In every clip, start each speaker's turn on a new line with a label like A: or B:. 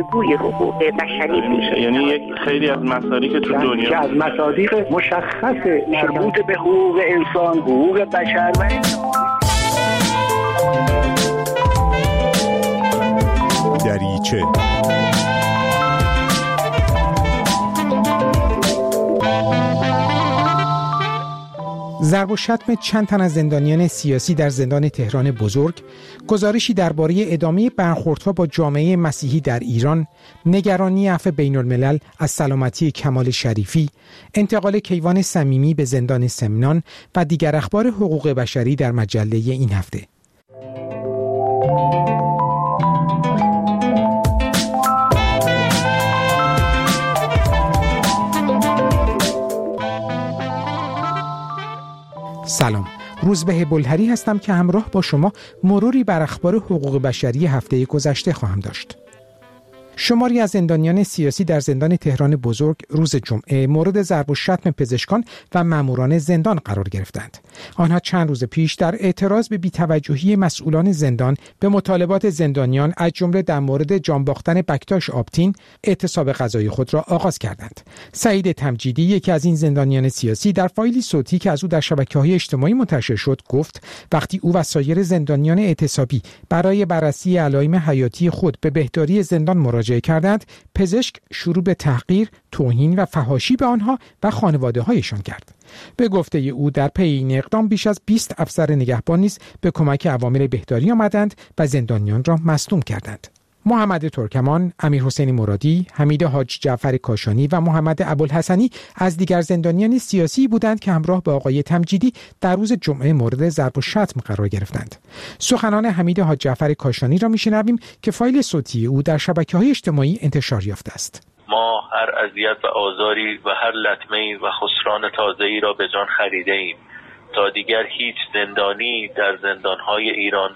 A: بازگوی حقوق بشری میشه.
B: یعنی یک خیلی از مصادیق تو دنیا
C: از مصادیق مشخص مربوط به حقوق انسان، حقوق بشر و
D: دریچه.
E: ضرب و شتم چند تن از زندانیان سیاسی در زندان تهران بزرگ، گزارشی درباره ادامه برخوردها با جامعه مسیحی در ایران، نگرانی عفو بین الملل از سلامتی کمال شریفی، انتقال کیوان صمیمی به زندان سمنان و دیگر اخبار حقوق بشری در مجله این هفته. سلام، روزبه بلهری هستم که همراه با شما مروری بر اخبار حقوق بشری هفته گذشته خواهم داشت. شماری از زندانیان سیاسی در زندان تهران بزرگ روز جمعه مورد ضرب و شتم پزشکان و ماموران زندان قرار گرفتند. آنها چند روز پیش در اعتراض به بی‌توجهی مسئولان زندان به مطالبات زندانیان از جمله در مورد جان باختن بکتاش آبتین اعتصاب غذایی خود را آغاز کردند. سعید تمجیدی، یکی از این زندانیان سیاسی، در فایلی صوتی که از او در شبکه‌های اجتماعی منتشر شد گفت وقتی او و سایر زندانیان اعتصابی برای بررسی علائم حیاتی خود به بهداری زندان مراجعه کردند، پزشک شروع به تحقیر، توهین و فحاشی به آنها و خانواده‌هایشان کرد. به گفته او در پی این اقدام بیش از 20 افسر نگهبان نیز به کمک عوامل بهداری آمدند و زندانیان را مصدوم کردند. محمد ترکمان، امیرحسین مرادی، حمید حاج جعفر کاشانی و محمد ابوالحسنی از دیگر زندانیان سیاسی بودند که همراه با آقای تمجیدی در روز جمعه مورد ضرب و شتم قرار گرفتند. سخنان حمید حاج جعفر کاشانی را میشنویم که فایل صوتی او در شبکه‌های اجتماعی انتشار یافته است.
F: ما هر اذیت و آزاری و هر لطمه‌ای و خسران تازه‌ای را به جان خریده‌ایم تا دیگر هیچ زندانی در زندان‌های ایران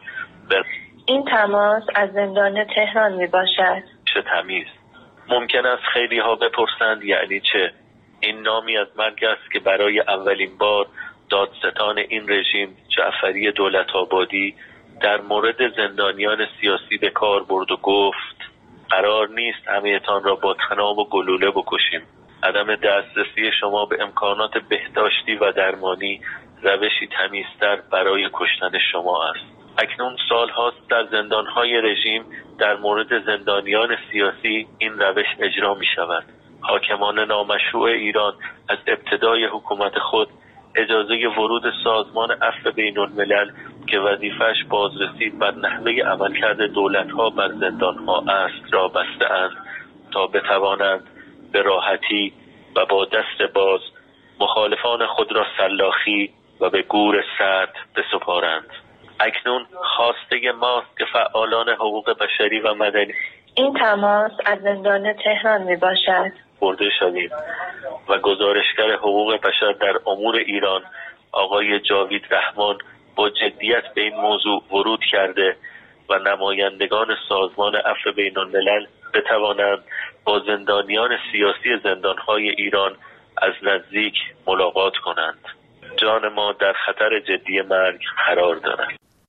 G: این تماس از زندان تهران می باشد.
F: چه تمیز. ممکن است خیلی ها بپرسند یعنی چه؟ این نامی از مرگ است که برای اولین بار دادستان این رژیم جعفری دولت‌آبادی در مورد زندانیان سیاسی به کار برد و گفت قرار نیست همه‌تان را با طناب و گلوله بکشیم. عدم دسترسی شما به امکانات بهداشتی و درمانی روشی تمیزتر برای کشتن شما است. اکنون سال هاست در زندانهای رژیم در مورد زندانیان سیاسی این روش اجرا می شود. حاکمان نامشروع ایران از ابتدای حکومت خود اجازه ورود سازمان عفو بین الملل که وظیفه‌اش بازرسی بر نحوه عملکرد دولت‌ها بر زندان‌ها است را بسته‌اند تا بتوانند به راحتی و با دست باز مخالفان خود را سلاخی و به گور سرد بسپارند. اکنون خواسته ماست که فعالان حقوق بشری و مدنی
G: این تماس از زندان تهران می باشد
F: برده شویم و گزارشگر حقوق بشر در امور ایران آقای جاوید رحمان با جدیت به این موضوع ورود کرده و نمایندگان سازمان عفو بین الملل بتوانند با زندانیان سیاسی زندانهای ایران از نزدیک ملاقات کنند. جان ما در خطر جدی مرگ قرار دارد.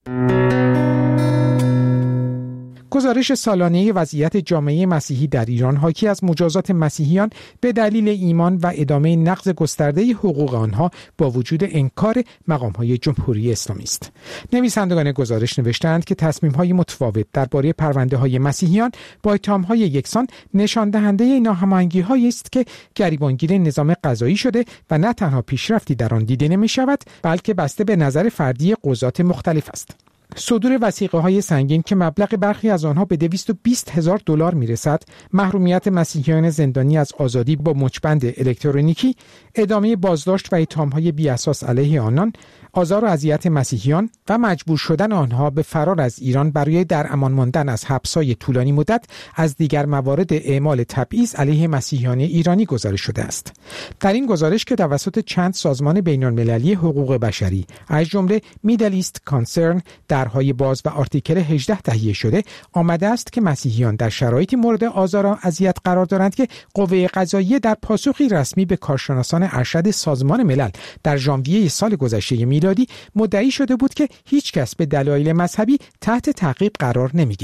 E: گزارش سالانه وضعیت جامعه مسیحی در ایران حاکی از مجازات مسیحیان به دلیل ایمان و ادامه نقض گسترده حقوق آنها با وجود انکار مقام‌های جمهوری اسلامی است. نویسندگان گزارش نوشتند که تصمیم‌های متفاوت درباره پرونده‌های مسیحیان با اتهام‌های یکسان نشان دهنده ناهماهنگی‌هایی است که گریبانگیر نظام قضایی شده و نه تنها پیشرفتی در آن دیده نمی‌شود بلکه بسته به نظر فردی قضات مختلف است. صدور وثیقه‌های سنگین که مبلغ برخی از آنها به 220,000 دلار میرسد، محرومیت مسیحیان زندانی از آزادی با مچبند الکترونیکی، ادامه بازداشت و اتهام‌های بی‌اساس علیه آنان، آزار و اذیت مسیحیان و مجبور شدن آنها به فرار از ایران برای در امان ماندن از حبس‌های طولانی مدت از دیگر موارد اعمال تبعیض علیه مسیحیان ایرانی گزارش شده است. در این گزارش که توسط چند سازمان بین‌المللی حقوق بشری از جمله میدل ایست کانسرن درهای باز و آرتیکل 18 تهیه شده، آمده است که مسیحیان در شرایطی مورد آزار و اذیت قرار دارند که قوه قضاییه در پاسخی رسمی به کارشناسان ارشد سازمان ملل در ژانویه سال گذشته میلادی مدعی شده بود که هیچ کس به دلایل مذهبی تحت تعقیب قرار نمیگیرد.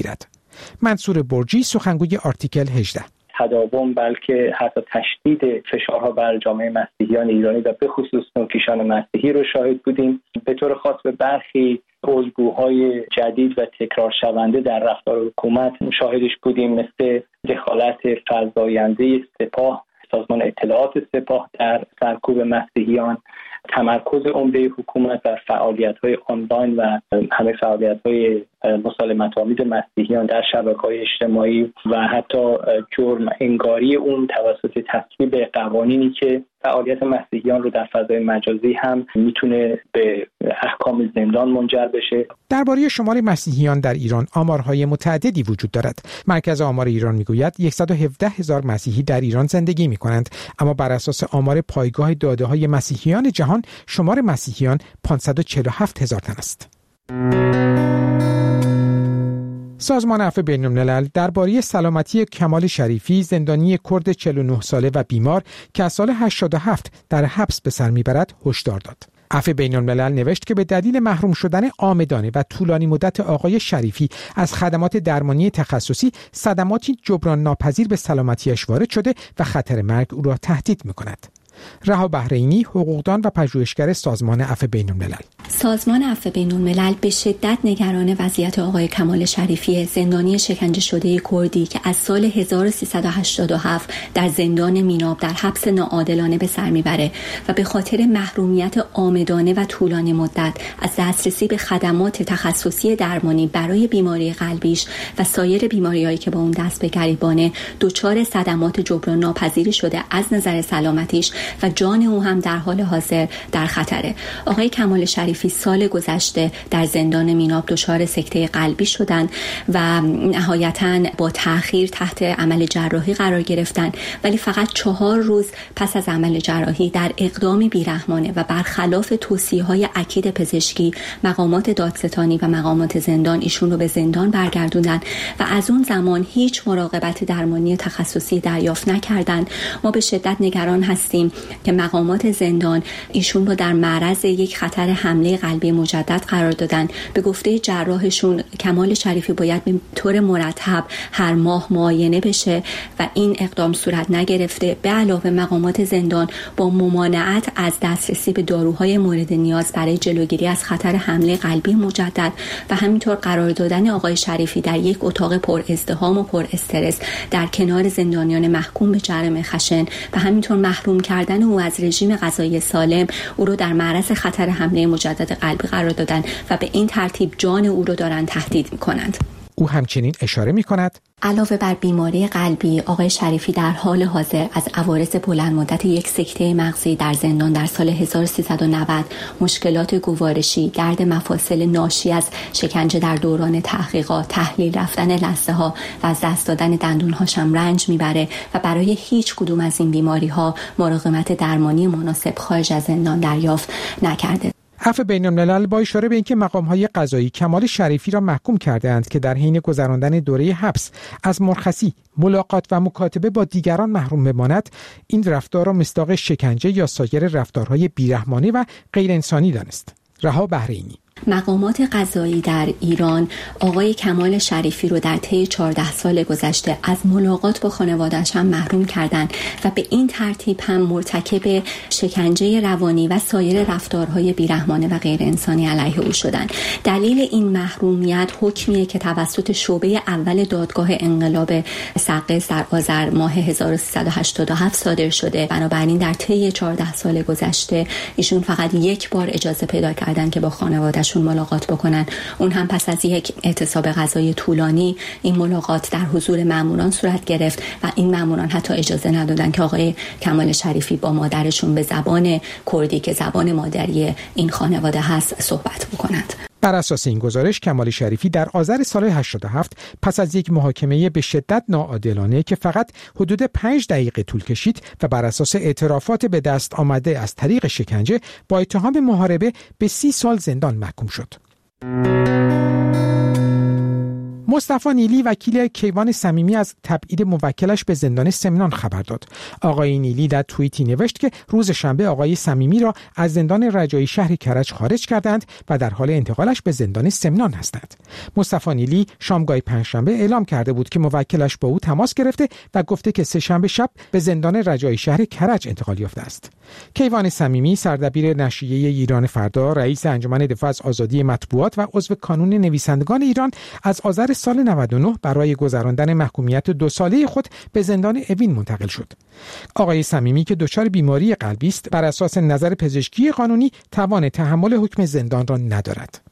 E: منصور برجی، سخنگوی آرتیکل 18:
H: تداوم بلکه حتی تشدید فشارها بر جامعه مسیحیان ایرانی و به خصوص نوکیشان مسیحی رو شاهد بودیم. به طور خاص به برخی الگوهای جدید و تکرار شونده در رفتار حکومت شاهدش بودیم، مثل دخالت فزاینده سپاه، سازمان اطلاعات سپاه در سرکوب مسیحیان، تمرکز عمده حکومت بر فعالیت‌های آنلاین و همه فعالیت‌های مسالمت‌آمیز مسیحیان در شبکه‌های اجتماعی و حتی جرم انگاری اون توسط تصویب قوانینی که فعالیت مسیحیان رو در فضای مجازی هم میتونه به احکام زندان منجر بشه.
E: درباره شمار مسیحیان در ایران آمارهای متعددی وجود دارد. مرکز آمار ایران میگوید 117,000 مسیحی در ایران زندگی میکنند، اما بر اساس آمار پایگاه داده‌های مسیحیان جهان شمار مسیحیان 547,000 تن است. سازمان عفو بین‌الملل درباره سلامتی کمال شریفی، زندانی کرد 49 ساله و بیمار که از سال 87 در حبس به سر میبرد، هشدار داد. عفو بین‌الملل نوشت که به دلیل محروم شدن عامدانه و طولانی مدت آقای شریفی از خدمات درمانی تخصصی، صدماتی جبران ناپذیر به سلامتیش وارد شده و خطر مرگ او را تهدید می‌کند. رها بحرینی، حقوقدان و پژوهشگر سازمان عفو بین‌الملل:
I: سازمان عفو بین‌الملل به شدت نگران وضعیت آقای کمال شریفی، زندانی شکنجه شده کردی که از سال 1387 در زندان میناب در حبس ناعادلانه به سر میبره و به خاطر محرومیت عامدانه و طولانی مدت از دسترسی به خدمات تخصصی درمانی برای بیماری قلبیش و سایر بیماری‌هایی که با اون دست به گریبانه دچار صدمات جبران ناپذیری شده از نظر سلامتیش و جان او هم در حال حاضر در خطره. آقای کمال شریفی سال گذشته در زندان میناب دچار سکته قلبی شدند و نهایتاً با تأخیر تحت عمل جراحی قرار گرفتند، ولی فقط 4 روز پس از عمل جراحی در اقدامی بیرحمانه و برخلاف توصیه‌های اکید پزشکی، مقامات دادستانی و مقامات زندان ایشون رو به زندان برگردوندن و از اون زمان هیچ مراقبت درمانی تخصصی دریافت نکردند. ما به شدت نگران هستیم که مقامات زندان ایشون رو در معرض یک خطر حمله قلبی مجدد قرار دادن. به گفته جراحشون کمال شریفی باید به طور مرتب هر ماه معاینه بشه و این اقدام صورت نگرفته. به علاوه مقامات زندان با ممانعت از دسترسی به داروهای مورد نیاز برای جلوگیری از خطر حمله قلبی مجدد و همینطور قرار دادن آقای شریفی در یک اتاق پر ازدحام و پر استرس در کنار زندانیان محکوم به جرم خشن و همینطور محروم کردن او از رژیم غذایی سالم، او رو در معرض خطر حمله مجدد قلبی قرار دادن و به این ترتیب جان او رو دارن تهدید می‌کنند.
E: او همچنین اشاره می‌کند
I: علاوه بر بیماری قلبی، آقای شریفی در حال حاضر از عوارض بلند مدت یک سکته مغزی در زندان در سال 1390، مشکلات گوارشی، گرد مفاصل ناشی از شکنجه در دوران تحقیقات، تحلیل رفتن لثه‌ها و از دست دادن دندون‌هاش هم رنج میبره و برای هیچ کدوم از این بیماری‌ها مراقبت درمانی مناسب خارج از زندان دریافت نکرده.
E: عفو بین‌الملل با اشاره به اینکه مقام‌های قضایی کمال شریفی را محکوم کرده‌اند که در حین گذراندن دوره حبس از مرخصی، ملاقات و مکاتبه با دیگران محروم بماند، این رفتار را مصداق شکنجه یا سایر رفتارهای بیرحمانه و غیر انسانی دانست. رها بحرینی:
I: مقامات قضایی در ایران آقای کمال شریفی رو در طی 14 سال گذشته از ملاقات با خانواده‌اش هم محروم کردند و به این ترتیب هم مرتکب شکنجه روانی و سایر رفتارهای بیرحمانه و غیر انسانی علیه او شدند. دلیل این محرومیت حکمیه که توسط شعبه اول دادگاه انقلاب سقز در آذر ماه 1387 صادر شده. بنابراین در طی 14 سال گذشته ایشون فقط یک بار اجازه پیدا کردن که با خانواده‌شون ملاقات بکنن، اون هم پس از یک اعتصاب قضایی طولانی. این ملاقات در حضور ماموران صورت گرفت و این ماموران حتی اجازه ندادن که آقای کمال شریفی با مادرشون به زبان کردی که زبان مادری این خانواده هست صحبت بکنند.
E: بر اساس این گزارش کمال شریفی در آذر سال 87 پس از یک محاکمه به شدت ناعادلانه که فقط حدود 5 دقیقه طول کشید و بر اساس اعترافات به دست آمده از طریق شکنجه با اتهام محاربه به 30 سال زندان محکوم شد. مصطفی نیلی وکیل کیوان صمیمی از تبعید موکلش به زندان سمنان خبر داد. آقای نیلی در توییتی نوشت که روز شنبه آقای صمیمی را از زندان رجایی شهر کرج خارج کردند و در حال انتقالش به زندان سمنان هستند. مصطفی نیلی شامگاه پنجشنبه اعلام کرده بود که موکلش با او تماس گرفته و گفته که سه‌شنبه شب به زندان رجایی شهر کرج انتقال یافته است. کیوان صمیمی سردبیر نشریه ایران فردا، رئیس انجمن دفاع از آزادی مطبوعات و عضو کانون نویسندگان ایران از آذر سال 99 برای گذراندن محکومیت 2 ساله خود به زندان اوین منتقل شد. آقای صمیمی که دچار بیماری قلبی است، بر اساس نظر پزشکی قانونی توان تحمل حکم زندان را ندارد.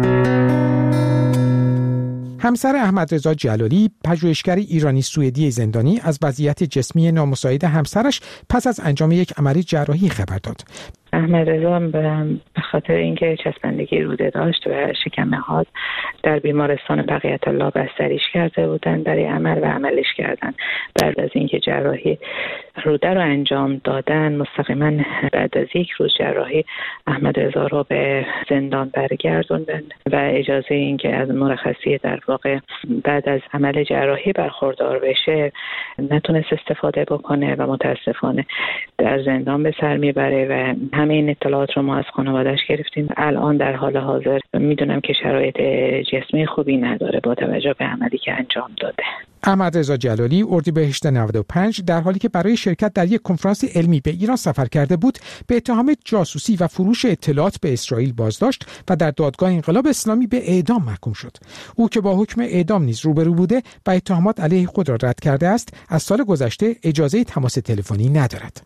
E: همسر احمد رضا جلالی، پژوهشگر ایرانی سوئدی زندانی، از وضعیت جسمی نامساعد همسرش پس از انجام یک عملیات جراحی خبر داد.
A: احمد رضا به خاطر اینکه چسبندگی روده داشت و شکم نهاد در بیمارستان بقیت الله بستریش کرده بودن برای عمل و عملش کردن. بعد از اینکه جراحی روده رو انجام دادن، مستقیما بعد از 1 روز جراحی احمد رضا رو به زندان برگردوندن و اجازه اینکه از مرخصی در واقع بعد از عمل جراحی برخوردار بشه نتونست استفاده بکنه و متاسفانه در زندان به سر میبره و همه این اطلاعات رو ما از خانواده‌اش گرفتیم. الان در حال حاضر میدونم که شرایط جسمی خوبی نداره با توجه به عملی که انجام داده.
E: احمد رضا جلالی اردیبهشت 95 در حالی که برای شرکت در یک کنفرانس علمی به ایران سفر کرده بود، به اتهام جاسوسی و فروش اطلاعات به اسرائیل بازداشت و در دادگاه انقلاب اسلامی به اعدام محکوم شد. او که با حکم اعدام نیز روبرو بوده و اتهامات علیه خود را رد کرده است، از سال گذشته اجازه تماس تلفنی ندارد.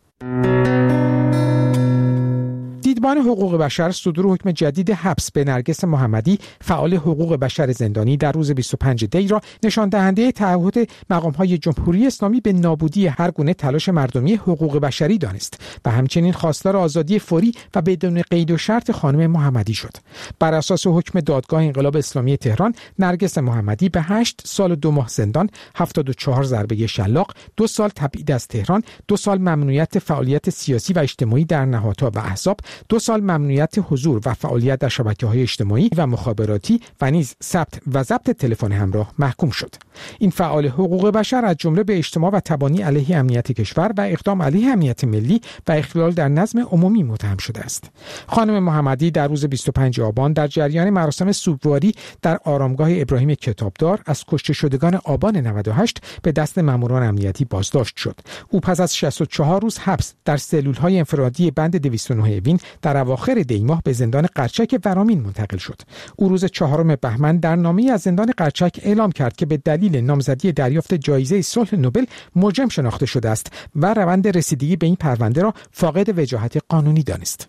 E: دیدبان حقوق بشر صدور حکم جدید حبس به نرگس محمدی، فعال حقوق بشر زندانی، در روز 25 دی را نشان دهنده تعهد مقام‌های جمهوری اسلامی به نابودی هر گونه تلاش مردمی حقوق بشری دانست و همچنین خواستار آزادی فوری و بدون قید و شرط خانم محمدی شد. بر اساس حکم دادگاه انقلاب اسلامی تهران، نرگس محمدی به 8 سال و 2 ماه زندان، 74 ضربه شلاق، 2 سال تبعید از تهران، 2 سال ممنوعیت فعالیت سیاسی و اجتماعی در نهادها و احزاب، 2 سال ممنوعیت حضور و فعالیت در شبکه‌های اجتماعی و مخابراتی و نیز ثبت و ضبط تلفن همراه محکوم شد. این فعال حقوق بشر از جمله به اجتماع و تبانی علیه امنیت کشور و اقدام علیه امنیت ملی و اخلال در نظم عمومی متهم شده است. خانم محمدی در روز 25 آبان در جریان مراسم سوگواری در آرامگاه ابراهیم کتابدار از کشته شدگان آبان 98 به دست ماموران امنیتی بازداشت شد. او پس از 64 روز حبس در سلول‌های انفرادی بند 209 اوین در اواخر دی ماه به زندان قرچک ورامین منتقل شد. او روز 4 بهمن در نامه‌ای از زندان قرچک اعلام کرد که به دلیل نامزدی دریافت جایزه صلح نوبل مجرم شناخته شده است و روند رسیدگی به این پرونده را فاقد وجاهت قانونی دانست.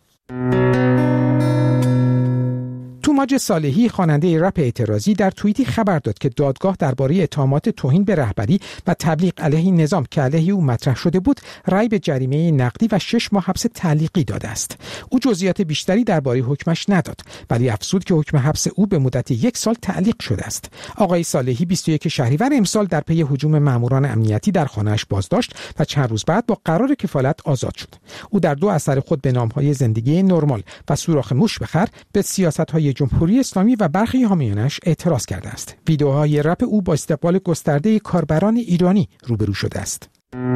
E: توماج صالحی، خواننده رپ اعتراضی، در توییتی خبر داد که دادگاه درباره اتهامات توهین به رهبری و تبلیغ علیه نظام که علیه او مطرح شده بود، رأی به جریمه نقدی و 6 ماه حبس تعلیقی داده است. او جزئیات بیشتری درباره حکمش نداد، ولی افزود که حکم حبس او به مدت 1 سال تعلیق شده است. آقای صالحی 21 شهریور امسال در پی هجوم ماموران امنیتی در خانه‌اش بازداشت و چند روز بعد با قرار کفالت آزاد شد. او در 2 اثر خود به نام‌های زندگی نرمال و سوراخ موش بخر به سیاست‌های جمهوری اسلامی و برخی حامیانش اعتراض کرده است. ویدیوهای رپ او با استقبال گسترده کاربران ایرانی روبرو شده است.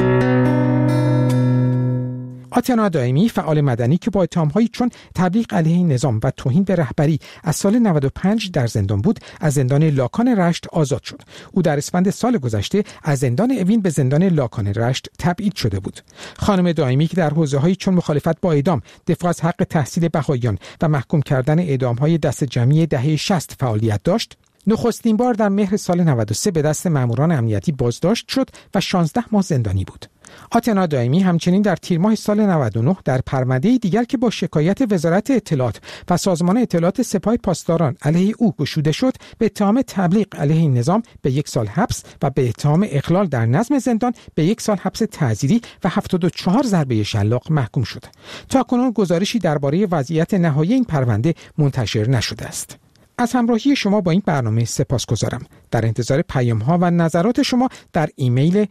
E: آتنا دائمی، فعال مدنی که با اتهام‌هایی چون تبلیغ علیه نظام و توهین به رهبری از سال 95 در زندان بود، از زندان لاکان رشت آزاد شد. او در اسفند سال گذشته از زندان اوین به زندان لاکان رشت تبعید شده بود. خانم دائمی که در حوزه‌هایی چون مخالفت با اعدام، دفاع از حق تحصیل بهائیان و محکوم کردن اعدام‌های دست جمعی دهه 60 فعالیت داشت، نخستین بار در مهر سال 93 به دست ماموران امنیتی بازداشت شد و 16 ماه زندانی بود. آتنا دائمی همچنین در تیر ماه سال 99 در پرونده دیگر که با شکایت وزارت اطلاعات و سازمان اطلاعات سپاه پاسداران علیه او گشوده شد، به اتهام تبلیغ علیه نظام به 1 سال حبس و به اتهام اخلال در نظم زندان به 1 سال حبس تعزیری و 74 ضربه شلاق محکوم شد. تاکنون گزارشی درباره وضعیت نهایی این پرونده منتشر نشده است. از همراهی شما با این برنامه سپاسگزارم. در انتظار پیام‌ها و نظرات شما در ایمیل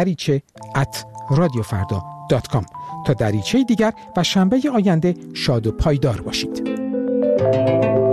E: dariche@radiofarda.com. تا دریچه دیگر و شنبه آینده شاد و پایدار باشید.